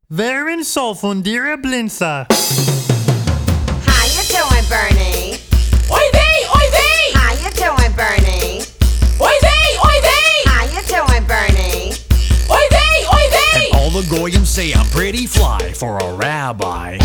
Verin sol fundira blinsa. How you doing, Bernie? Oi vey, oi vey! How you doing, Bernie? Oi vey, oi vey! How you doing, Bernie? Oi vey, oi vey! And all the goyim say I'm pretty fly for a rabbi.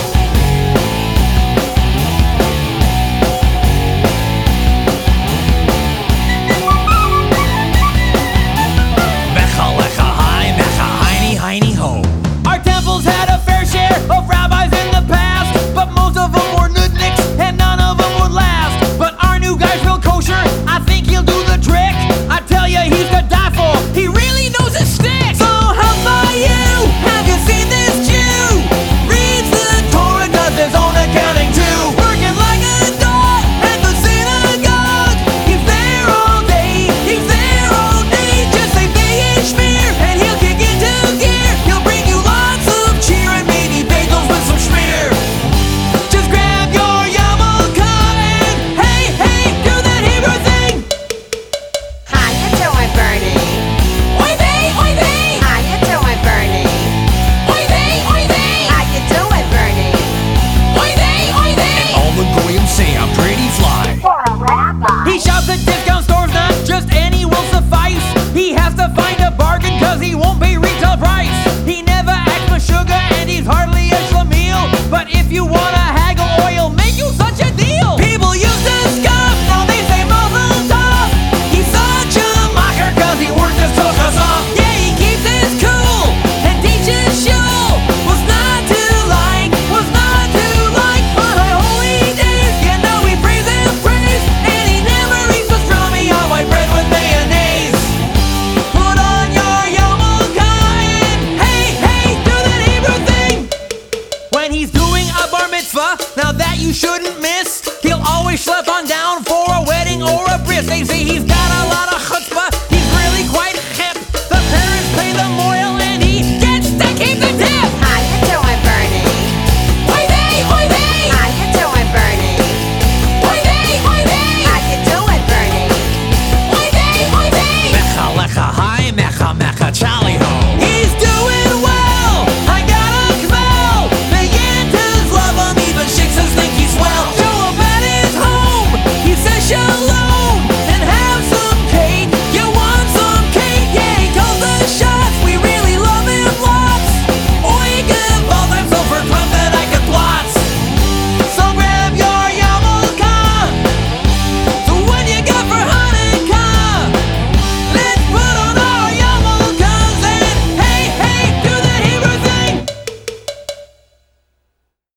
Mecha lecha hi, mecha heiny heiny ho. Our temples had a fair share of rabbis in the past, but most of them were nudniks and none of them would last. But our new guy's real kosher, I think he'll do the trick. I tell ya, he's to die for, he really knows his stick. So how about you? Have you seen this Jew? Reads the Torah, does his own accounting too. Working like a dog at the synagogue. He's there all day, he's there all day. Just say Ishmear and he'll kick into gear. He'll bring you lots of cheer and maybe bagels with some schmear. Just grab your yarmulke and hey, hey, do that Hebrew thing. How you doing, Bernie? Oi vey, oi vey! How you doing, Bernie? Oi vey, oi vey! How you doing, Bernie? Oi vey, oi vey! All the goyim say I'm pretty fly. For a rabbi. He shops at discount stores, not just any will suffice. He has to find a bargain cause he won't pay retail price. He never acts for sugar and he's hardly a schlemiel. But if you wanna haggle oil, make you such a deal. People used to scoff, now they say Mazel Tov. He's such a mocker cause he worked his tochas off. Yeah, he keeps his cool and teaches shul. Was not to like on high holy days. You know we praise and praise, and he never eats pastrami on white bread with mayonnaise. Put on your yarmulke and hey, hey, do that Hebrew thing. When he's doing a bar mitzvah, now that you shouldn't miss, he'll always schlep on down for a wedding or a bris. They say he's got a lot of